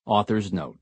Author's Note.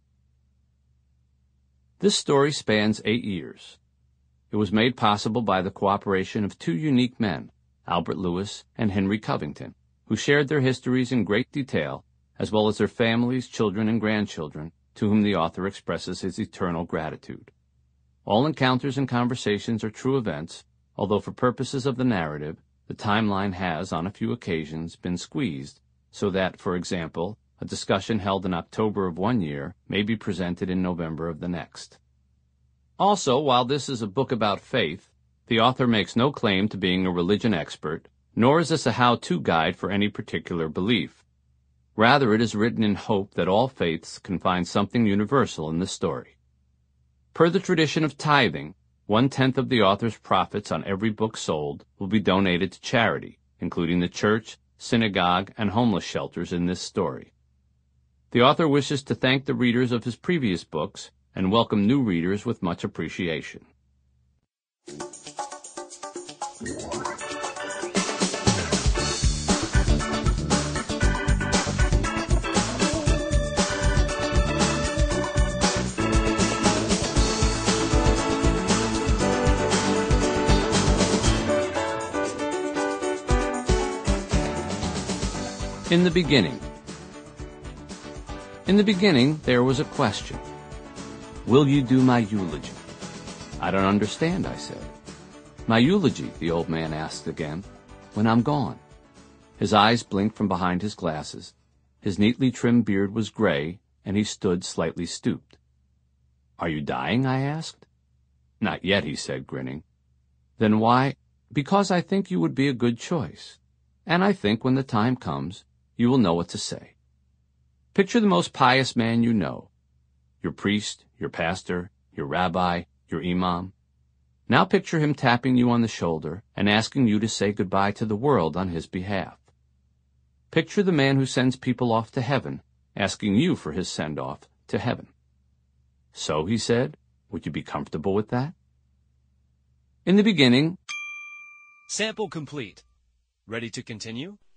This story spans 8 years. It was made possible by the cooperation of two unique men, Albert Lewis and Henry Covington, who shared their histories in great detail, as well as their families, children, and grandchildren, to whom the author expresses his eternal gratitude. All encounters and conversations are true events, although for purposes of the narrative, the timeline has, on a few occasions, been squeezed, so that, for example, a discussion held in October of one year may be presented in November of the next. Also, while this is a book about faith, the author makes no claim to being a religion expert, nor is this a how-to guide for any particular belief. Rather, it is written in hope that all faiths can find something universal in this story. Per the tradition of tithing, 1/10 of the author's profits on every book sold will be donated to charity, including the church, synagogue, and homeless shelters in this story. The author wishes to thank the readers of his previous books and welcome new readers with much appreciation. In the beginning. In the beginning, there was a question. Will you do my eulogy? I don't understand, I said. My eulogy, the old man asked again, when I'm gone. His eyes blinked from behind his glasses. His neatly trimmed beard was gray, and he stood slightly stooped. Are you dying? I asked. Not yet, he said, grinning. Then why? Because I think you would be a good choice. And I think when the time comes, you will know what to say. Picture the most pious man you know, your priest, your pastor, your rabbi, your imam. Now picture him tapping you on the shoulder and asking you to say goodbye to the world on his behalf. Picture the man who sends people off to heaven, asking you for his send-off to heaven. So, he said, would you be comfortable with that? In the beginning. Sample complete. Ready to continue?